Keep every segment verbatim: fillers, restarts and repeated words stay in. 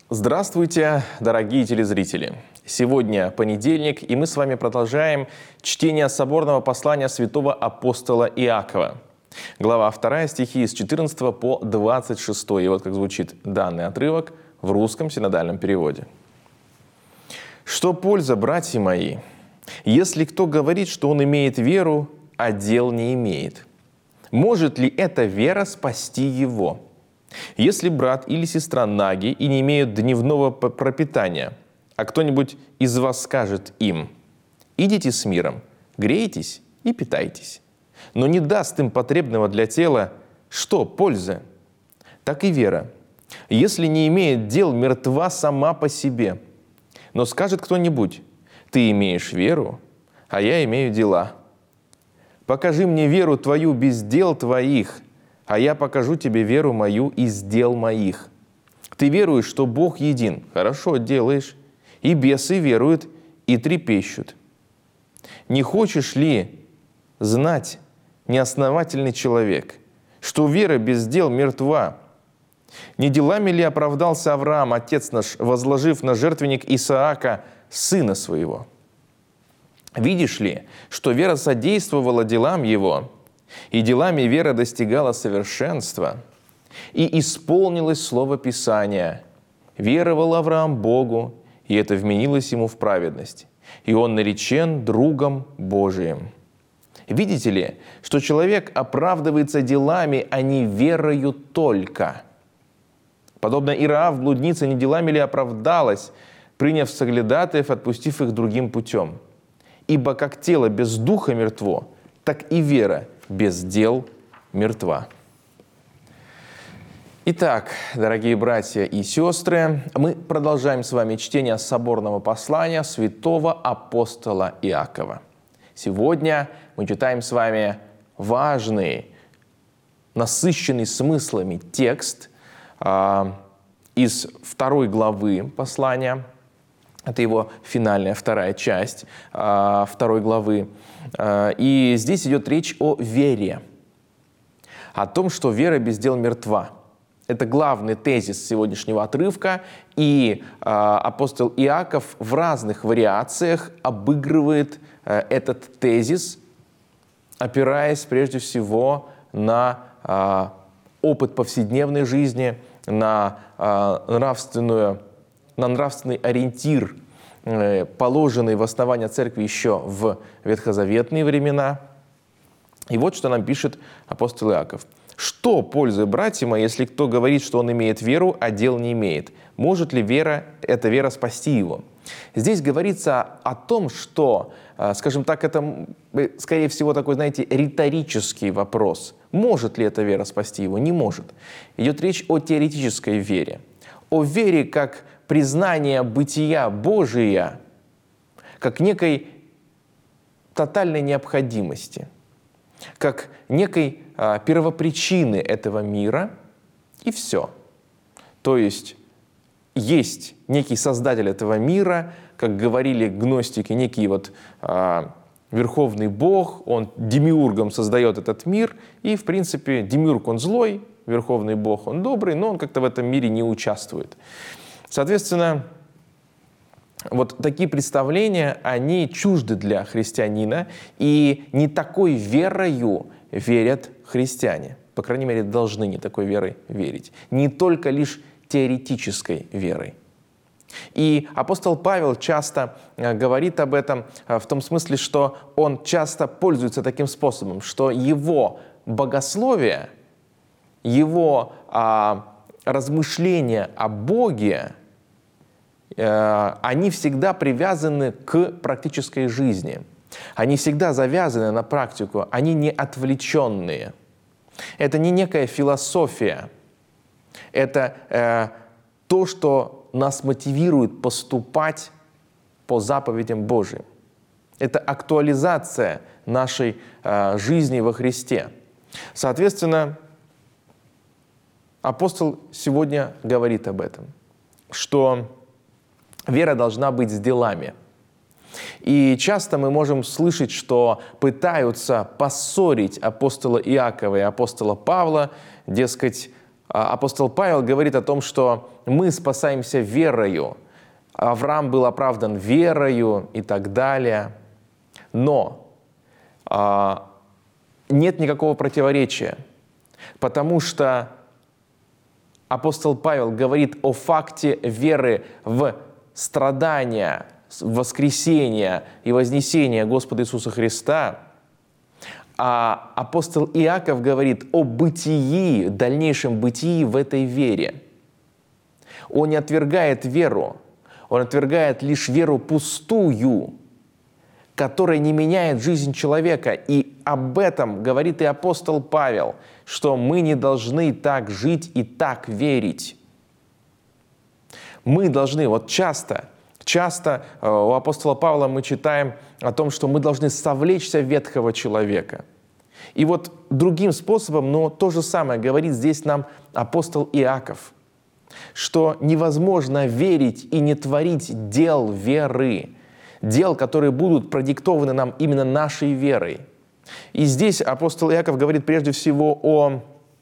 Здравствуйте, дорогие телезрители! Сегодня понедельник, и мы с вами продолжаем чтение соборного послания святого апостола Иакова. Глава вторая, стихи с четырнадцатого по двадцать шестой. И вот как звучит данный отрывок в русском синодальном переводе. «Что польза, братья мои, если кто говорит, что он имеет веру, а дел не имеет? Может ли эта вера спасти его? Если брат или сестра наги и не имеют дневного пропитания, а кто-нибудь из вас скажет им: идите с миром, грейтесь и питайтесь, но не даст им потребного для тела, что пользы? Так и вера, если не имеет дел, мертва сама по себе. Но скажет кто-нибудь: ты имеешь веру, а я имею дела. Покажи мне веру твою без дел твоих, а я покажу тебе веру мою из дел моих. Ты веруешь, что Бог един, хорошо делаешь, и бесы веруют и трепещут. Не хочешь ли знать, неосновательный человек, что вера без дел мертва? Не делами ли оправдался Авраам, отец наш, возложив на жертвенник Исаака, сына своего? Видишь ли, что вера содействовала делам его, и делами вера достигала совершенства, и исполнилось слово Писания. Веровал Авраам Богу, и это вменилось ему в праведность, и он наречен другом Божиим. Видите ли, что человек оправдывается делами, а не верою только. Подобно Ироав, блудница не делами ли оправдалась, приняв соглядатаев, отпустив их другим путем? Ибо как тело без духа мертво, так и вера без дел мертва». Итак, дорогие братья и сестры, мы продолжаем с вами чтение соборного послания святого апостола Иакова. Сегодня мы читаем с вами важный, насыщенный смыслами текст э, из второй главы послания. Это его финальная вторая часть э, второй главы. Э, и здесь идет речь о вере, о том, что вера без дел мертва. Это главный тезис сегодняшнего отрывка, и э, апостол Иаков в разных вариациях обыгрывает э, этот тезис, опираясь прежде всего на э, опыт повседневной жизни, на, э, нравственную, на нравственный ориентир, э, положенный в основание церкви еще в ветхозаветные времена. И вот что нам пишет апостол Иаков. «Что пользы, братья мои, если кто говорит, что он имеет веру, а дел не имеет? Может ли вера, эта вера спасти его?» Здесь говорится о том, что, скажем так, это, скорее всего, такой, знаете, риторический вопрос. Может ли эта вера спасти его? Не может. Идет речь о теоретической вере. О вере как признание бытия Божия, как некой тотальной необходимости, как некой а, первопричины этого мира, и все. То есть есть некий создатель этого мира, как говорили гностики, некий вот а, верховный бог, он демиургом создает этот мир, и, в принципе, демиург он злой, верховный бог он добрый, но он как-то в этом мире не участвует. Соответственно, вот такие представления, они чужды для христианина, и не такой верою верят христиане. По крайней мере, должны не такой верой верить. Не только лишь теоретической верой. И апостол Павел часто говорит об этом в том смысле, что он часто пользуется таким способом, что его богословие, его а, размышления о Боге, они всегда привязаны к практической жизни. Они всегда завязаны на практику, они не отвлеченные. Это не некая философия. Это э, то, что нас мотивирует поступать по заповедям Божьим. Это актуализация нашей э, жизни во Христе. Соответственно, апостол сегодня говорит об этом, что вера должна быть с делами. И часто мы можем слышать, что пытаются поссорить апостола Иакова и апостола Павла, дескать, Апостол Павел говорит о том, что мы спасаемся верою. Авраам был оправдан верою и так далее. Но а, нет никакого противоречия, потому что апостол Павел говорит о факте веры в страдания, воскресения и вознесения Господа Иисуса Христа, а апостол Иаков говорит о бытии, дальнейшем бытии в этой вере. Он не отвергает веру, он отвергает лишь веру пустую, которая не меняет жизнь человека. И об этом говорит и апостол Павел, что мы не должны так жить и так верить. Мы должны, вот часто, часто у апостола Павла мы читаем о том, что мы должны совлечься ветхого человека. И вот другим способом, но то же самое говорит здесь нам апостол Иаков, что невозможно верить и не творить дел веры, дел, которые будут продиктованы нам именно нашей верой. И здесь апостол Иаков говорит прежде всего о,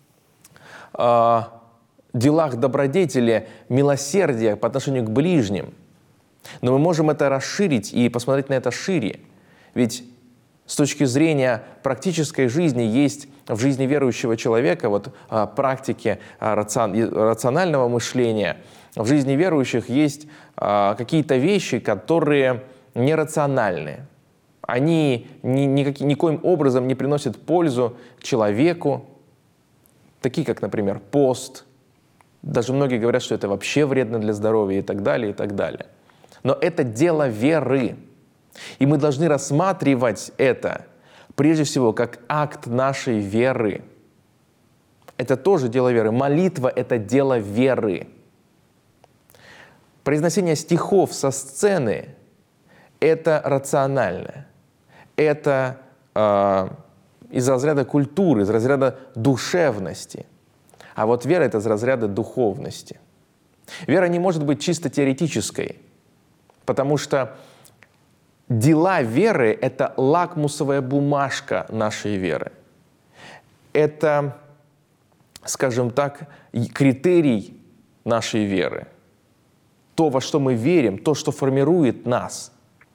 о делах добродетели, милосердия по отношению к ближним. Но мы можем это расширить и посмотреть на это шире. Ведь с точки зрения практической жизни есть в жизни верующего человека, вот практики рационального мышления, в жизни верующих есть какие-то вещи, которые нерациональны. Они ни, ни, никоим образом не приносят пользу человеку, такие как, например, пост. Даже многие говорят, что это вообще вредно для здоровья и так далее, и так далее. Но это дело веры. И мы должны рассматривать это прежде всего как акт нашей веры. Это тоже дело веры. Молитва — это дело веры. Произношение стихов со сцены — это рационально. Это э, из разряда культуры, из разряда душевности. А вот вера — это из разряда духовности. Вера не может быть чисто теоретической, потому что дела веры — это лакмусовая бумажка нашей веры. Это, скажем так, критерий нашей веры. То, во что мы верим, то, что формирует нас.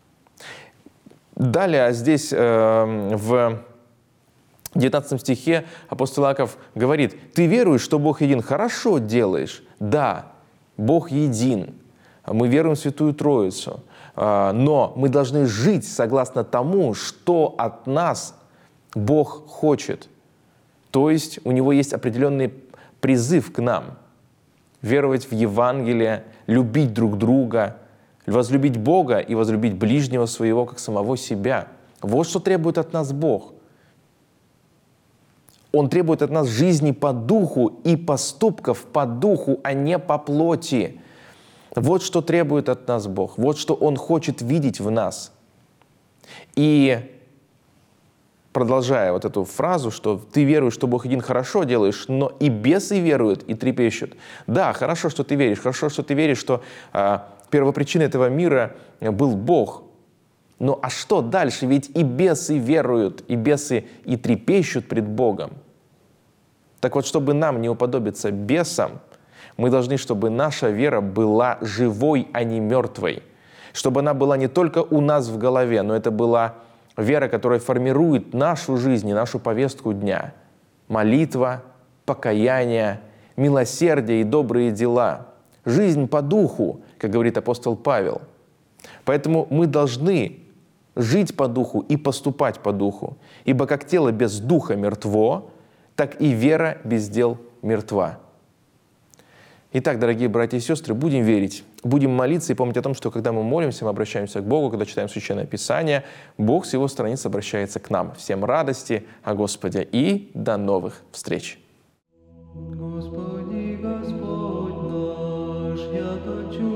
Далее здесь э, в девятнадцатом стихе апостол Иаков говорит: «Ты веруешь, что Бог един?» Хорошо делаешь. Да, Бог един. Мы веруем в Святую Троицу. Но мы должны жить согласно тому, что от нас Бог хочет. То есть у Него есть определенный призыв к нам. Веровать в Евангелие, любить друг друга, возлюбить Бога и возлюбить ближнего своего, как самого себя. Вот что требует от нас Бог. Он требует от нас жизни по духу и поступков по духу, а не по плоти. Вот что требует от нас Бог. Вот что Он хочет видеть в нас. И продолжая вот эту фразу, что ты веруешь, что Бог един, хорошо делаешь, но и бесы веруют и трепещут. Да, хорошо, что ты веришь. Хорошо, что ты веришь, что а, первопричиной этого мира был Бог. Ну а что дальше? Ведь и бесы веруют, и бесы и трепещут пред Богом. Так вот, чтобы нам не уподобиться бесам, мы должны, чтобы наша вера была живой, а не мертвой. Чтобы она была не только у нас в голове, но это была вера, которая формирует нашу жизнь и нашу повестку дня. Молитва, покаяние, милосердие и добрые дела. Жизнь по духу, как говорит апостол Павел. Поэтому мы должны жить по духу и поступать по духу. Ибо как тело без духа мертво, так и вера без дел мертва. Итак, дорогие братья и сестры, будем верить, будем молиться и помнить о том, что когда мы молимся, мы обращаемся к Богу, когда читаем Священное Писание, Бог с Его страниц обращается к нам. Всем радости о Господе и до новых встреч! Господи, Господь наш, яко чудо